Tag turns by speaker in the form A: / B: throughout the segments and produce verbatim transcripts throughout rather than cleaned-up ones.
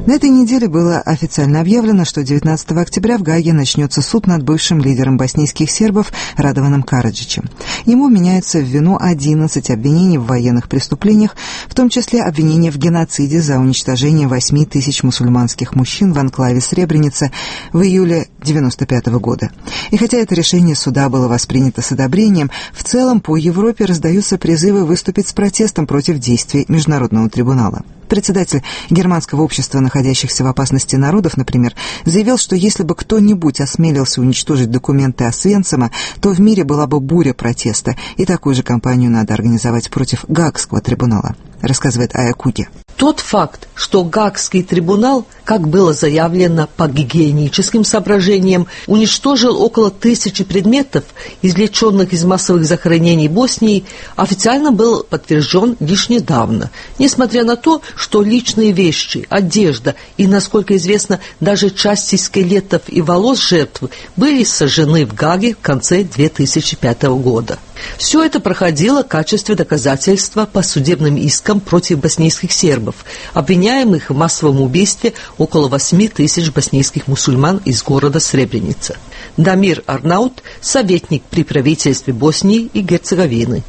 A: На этой неделе было официально объявлено, что девятнадцатого октября в Гааге начнется суд над бывшим лидером боснийских сербов Радованом Караджичем. Ему меняются в вину одиннадцать обвинений в военных преступлениях, в том числе обвинения в геноциде за уничтожение восьми тысяч мусульманских мужчин в анклаве Сребреница в июле девяносто пятого года. И хотя это решение суда было воспринято с одобрением, в целом по Европе раздаются призывы выступить с протестом против действий Международного трибунала. Председатель Германского общества находящихся в опасности народов, например, заявил, что если бы кто-нибудь осмелился уничтожить документы Освенцима, то в мире была бы буря протеста, и такую же кампанию надо организовать против Гаагского трибунала, рассказывает Ая Куги.
B: Тот факт, что Гаагский трибунал, как было заявлено по гигиеническим соображениям, уничтожил около тысячи предметов, извлеченных из массовых захоронений Боснии, официально был подтвержден лишь недавно, несмотря на то, что личные вещи, одежда и, насколько известно, даже части скелетов и волос жертв были сожжены в Гааге в конце две тысячи пятого года. Все это проходило в качестве доказательства по судебным искам против боснийских сербов, обвиняемых в массовом убийстве около восьми тысяч боснийских мусульман из города Сребреница. Дамир Арнаут, советник при правительстве Боснии и Герцеговины.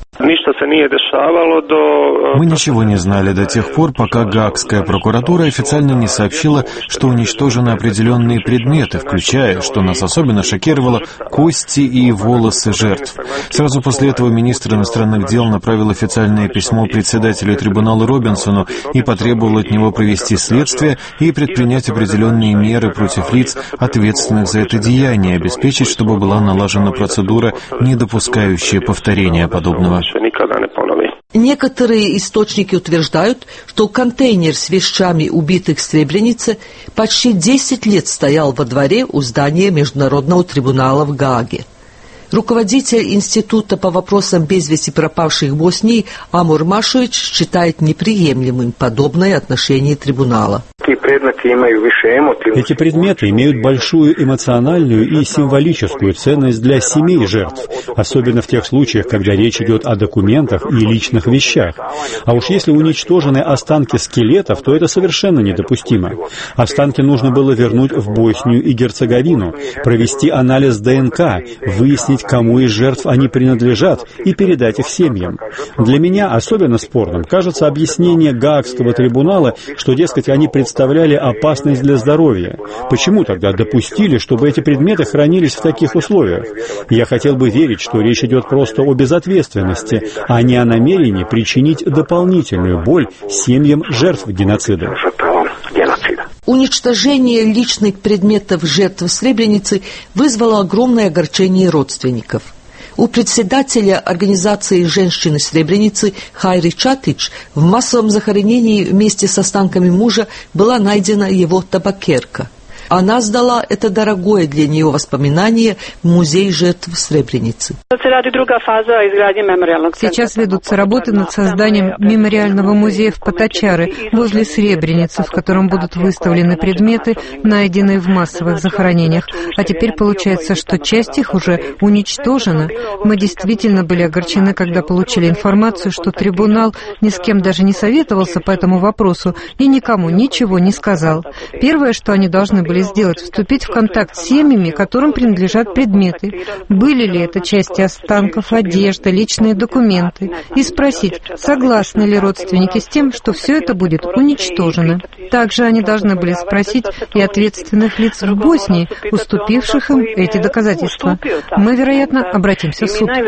C: Мы ничего не знали до тех пор, пока Гаагская прокуратура официально не сообщила, что уничтожены определенные предметы, включая, что нас особенно шокировало, кости и волосы жертв. Сразу после этого министр иностранных дел направил официальное письмо председателю трибунала Робинсону и потребовал от него провести следствие и предпринять определенные меры против лиц, ответственных за это деяние, обеспечить, чтобы была налажена процедура, не допускающая повторения подобного.
B: Некоторые источники утверждают, что контейнер с вещами убитых в Сребренице почти десять лет стоял во дворе у здания Международного трибунала в Гааге. Руководитель Института по вопросам без вести пропавших в Боснии Амур Машович считает неприемлемым подобное отношение трибунала.
D: Эти предметы имеют большую эмоциональную и символическую ценность для семей жертв, особенно в тех случаях, когда речь идет о документах и личных вещах. А уж если уничтожены останки скелетов, то это совершенно недопустимо. Останки нужно было вернуть в Боснию и Герцеговину, провести анализ ДНК, выяснить, кому из жертв они принадлежат, и передать их семьям. Для меня особенно спорным кажется объяснение Гаагского трибунала, что, дескать, они представляли опасность для здоровья. Почему тогда допустили, чтобы эти предметы хранились в таких условиях? Я хотел бы верить, что речь идет просто о безответственности, а не о намерении причинить дополнительную боль семьям жертв геноцида.
B: Уничтожение личных предметов жертв Сребреницы вызвало огромное огорчение родственников. У председателя организации «Женщины Сребреницы» Хайри Чатич в массовом захоронении вместе с останками мужа была найдена его табакерка. Она сдала это дорогое для нее воспоминание в музей жертв Сребреницы.
E: Сейчас ведутся работы над созданием мемориального музея в Поточары, возле Сребреницы, в котором будут выставлены предметы, найденные в массовых захоронениях. А теперь получается, что часть их уже уничтожена. Мы действительно были огорчены, когда получили информацию, что трибунал ни с кем даже не советовался по этому вопросу и никому ничего не сказал. Первое, что они должны были сделать, вступить в контакт с семьями, которым принадлежат предметы, были ли это части останков, одежда, личные документы, и спросить, согласны ли родственники с тем, что все это будет уничтожено. Также они должны были спросить и ответственных лиц в Боснии, уступивших им эти доказательства. Мы, вероятно, обратимся в суд.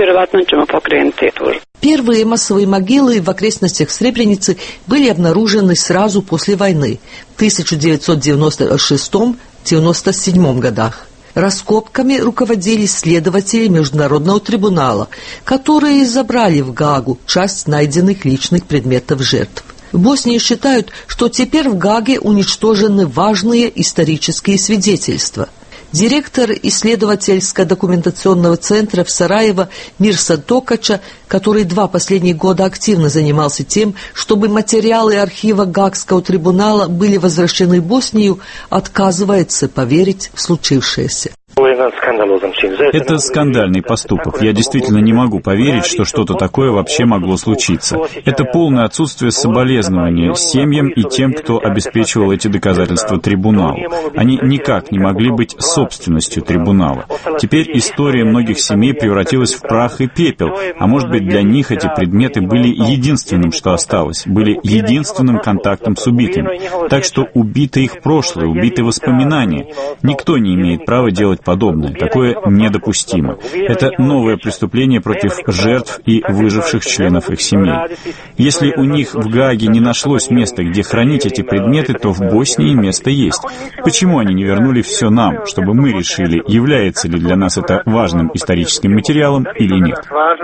B: Первые массовые могилы в окрестностях Сребреницы были обнаружены сразу после войны в тысяча девятьсот девяносто шестом — девяносто седьмом годах. Раскопками руководили следователи Международного трибунала, которые забрали в Гаагу часть найденных личных предметов жертв. В Боснии считают, что теперь в Гааге уничтожены важные исторические свидетельства. Директор исследовательско-документационного центра в Сараево Мирса Токача, который два последних года активно занимался тем, чтобы материалы архива Гаагского трибунала были возвращены в Боснию, отказывается поверить в случившееся.
F: Это скандальный поступок. Я действительно не могу поверить, что что-то такое вообще могло случиться. Это полное отсутствие соболезнования семьям и тем, кто обеспечивал эти доказательства трибуналу. Они никак не могли быть собственностью трибунала. Теперь история многих семей превратилась в прах и пепел, а может быть, для них эти предметы были единственным, что осталось, были единственным контактом с убитыми. Так что убито их прошлое, убиты воспоминания. Никто не имеет права делать подобное. Такое недопустимо. Это новое преступление против жертв и выживших членов их семей. Если у них в Гааге не нашлось места, где хранить эти предметы, то в Боснии место есть. Почему они не вернули все нам, чтобы мы решили, является ли для нас это важным историческим материалом или нет?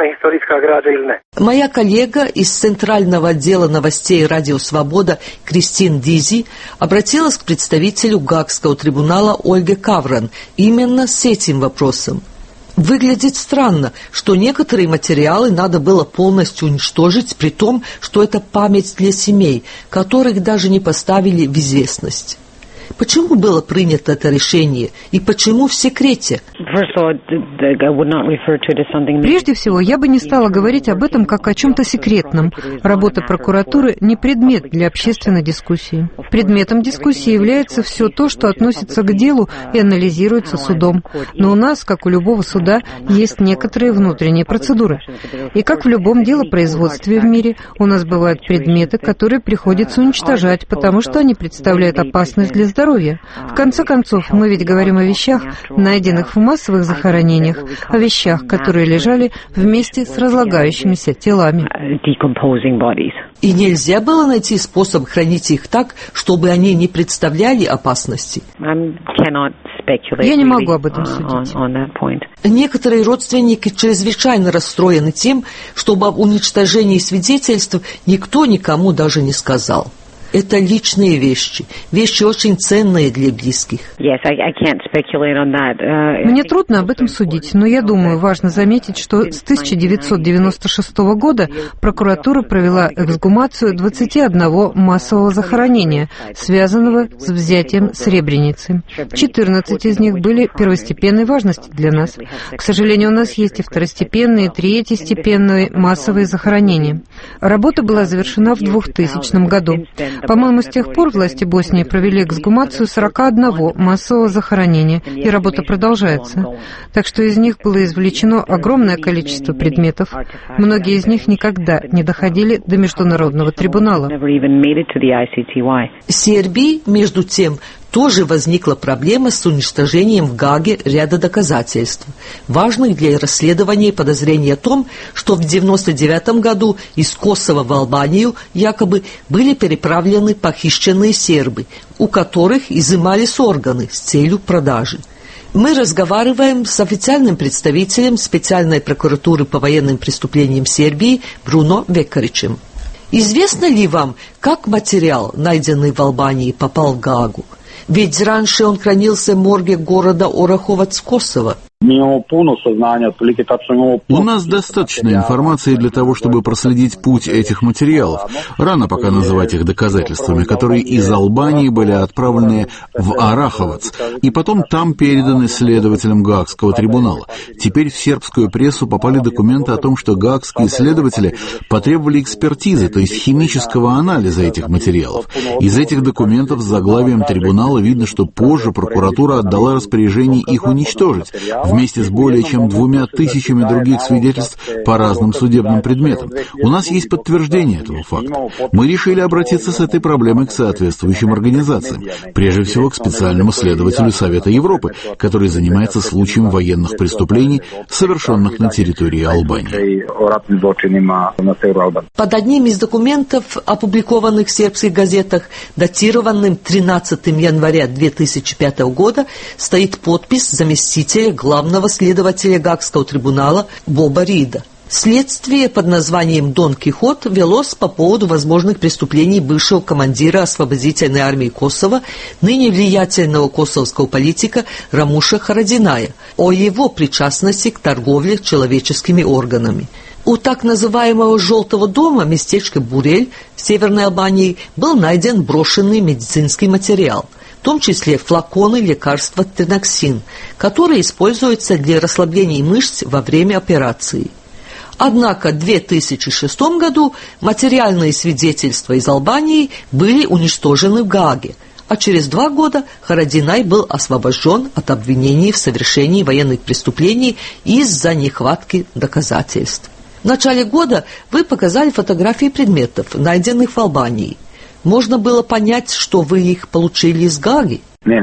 B: Моя коллега из Центрального отдела новостей «Радио Свобода» Кристин Дизи обратилась к представителю Гаагского трибунала Ольге Кавран именно с этим вопросом. Выглядит странно, что некоторые материалы надо было полностью уничтожить, при том, что это память для семей, которых даже не поставили в известность. Почему было принято это решение и почему в секрете?
E: Прежде всего, я бы не стала говорить об этом как о чем-то секретном. Работа прокуратуры не предмет для общественной дискуссии. Предметом дискуссии является все то, что относится к делу и анализируется судом. Но у нас, как у любого суда, есть некоторые внутренние процедуры. И как в любом делопроизводстве в мире, у нас бывают предметы, которые приходится уничтожать, потому что они представляют опасность для здоровья. В конце концов, мы ведь говорим о вещах, найденных в массовых захоронениях, о вещах, которые лежали вместе с разлагающимися телами.
B: И нельзя было найти способ хранить их так, чтобы они не представляли опасности?
E: Я не могу об этом судить.
B: Некоторые родственники чрезвычайно расстроены тем, что об уничтожении свидетельств никто никому даже не сказал. Это личные вещи, вещи очень ценные для близких.
E: Мне трудно об этом судить, но я думаю, важно заметить, что с тысяча девятьсот девяносто шестого года прокуратура провела эксгумацию двадцати одного массового захоронения, связанного с взятием Сребреницы. четырнадцать из них были первостепенной важности для нас. К сожалению, у нас есть и второстепенные, и третьестепенные массовые захоронения. Работа была завершена в двухтысячном году. По-моему, с тех пор власти Боснии провели эксгумацию сорока одного массового захоронения, и работа продолжается. Так что из них было извлечено огромное количество предметов. Многие из них никогда не доходили до Международного трибунала.
B: В Сербии, между тем, тоже возникла проблема с уничтожением в Гааге ряда доказательств, важных для расследования подозрений о том, что в девяносто девятом году из Косово в Албанию якобы были переправлены похищенные сербы, у которых изымались органы с целью продажи. Мы разговариваем с официальным представителем специальной прокуратуры по военным преступлениям Сербии Бруно Векаричем. Известно ли вам, как материал, найденный в Албании, попал в Гаагу? Ведь раньше он хранился в морге города Ораховац, Косово.
G: У нас достаточно информации для того, чтобы проследить путь этих материалов. Рано пока называть их доказательствами, которые из Албании были отправлены в Ораховац и потом там переданы следователям Гаагского трибунала. Теперь в сербскую прессу попали документы о том, что гаагские следователи потребовали экспертизы, то есть химического анализа этих материалов. Из этих документов с заглавием трибунала видно, что позже прокуратура отдала распоряжение их уничтожить, вместе с более чем двумя тысячами других свидетельств по разным судебным предметам. У нас есть подтверждение этого факта. Мы решили обратиться с этой проблемой к соответствующим организациям, прежде всего к специальному следователю Совета Европы, который занимается случаем военных преступлений, совершенных на территории Албании.
B: Под одним из документов, опубликованных в сербских газетах, датированным тринадцатого января две тысячи пятого года, стоит подпись заместителя главного главного следователя Гаагского трибунала Боба Рида. Следствие под названием «Дон Кихот» велось по поводу возможных преступлений бывшего командира освободительной армии Косово, ныне влиятельного косовского политика Рамуша Харадиная, о его причастности к торговле человеческими органами. У так называемого «Желтого дома» местечка Бурель в Северной Албании был найден брошенный медицинский материал. том числе флаконы лекарства триноксин, которые используются для расслабления мышц во время операции. Однако в две тысячи шестом году материальные свидетельства из Албании были уничтожены в Гааге, а через два года Харадинай был освобожден от обвинений в совершении военных преступлений из-за нехватки доказательств. В начале года вы показали фотографии предметов, найденных в Албании. Можно было понять, что вы их получили из Гааги?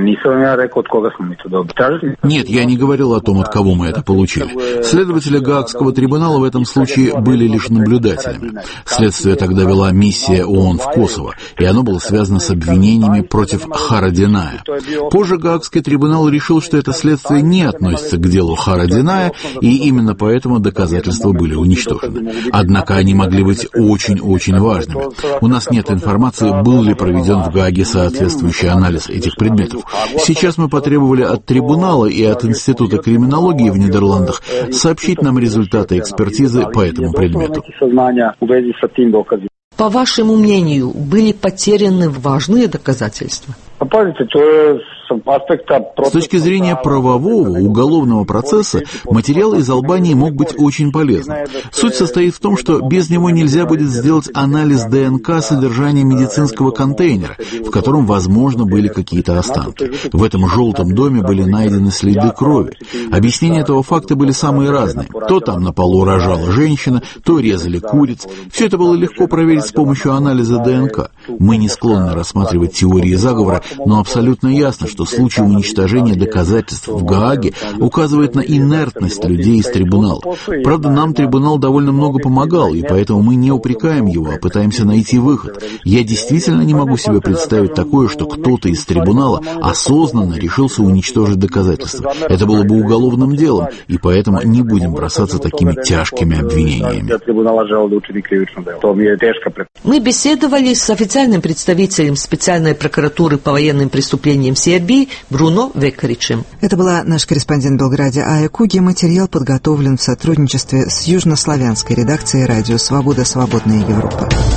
G: Нет, я не говорил о том, от кого мы это получили. Следователи Гаагского трибунала в этом случае были лишь наблюдателями. Следствие тогда вела миссия ООН в Косово, и оно было связано с обвинениями против Харадиная. Позже Гаагский трибунал решил, что это следствие не относится к делу Харадиная, и именно поэтому доказательства были уничтожены. Однако они могли быть очень-очень важными. У нас нет информации, был ли проведен в Гааге соответствующий анализ этих предметов. Сейчас мы потребовали от трибунала и от Института криминологии в Нидерландах сообщить нам результаты экспертизы по этому предмету.
B: По вашему мнению, были потеряны важные доказательства?
G: С точки зрения правового, уголовного процесса, материал из Албании мог быть очень полезным. Суть состоит в том, что без него нельзя будет сделать анализ ДНК содержания медицинского контейнера, в котором, возможно, были какие-то останки. В этом желтом доме были найдены следы крови. Объяснения этого факта были самые разные. То там на полу рожала женщина, то резали куриц. Все это было легко проверить с помощью анализа ДНК. Мы не склонны рассматривать теории заговора, но абсолютно ясно, что случай уничтожения доказательств в Гааге указывает на инертность людей из трибунала. Правда, нам трибунал довольно много помогал, и поэтому мы не упрекаем его, а пытаемся найти выход. Я действительно не могу себе представить такое, что кто-то из трибунала осознанно решился уничтожить доказательства. Это было бы уголовным делом, и поэтому не будем бросаться такими тяжкими обвинениями.
B: Мы беседовали с официальным представителем специальной прокуратуры по военным преступлениям Сербии Бруно Векаричем.
A: Это была наш корреспондент в Белграде Ая Куги. Материал подготовлен в сотрудничестве с южнославянской редакцией радио «Свобода. Свободная Европа».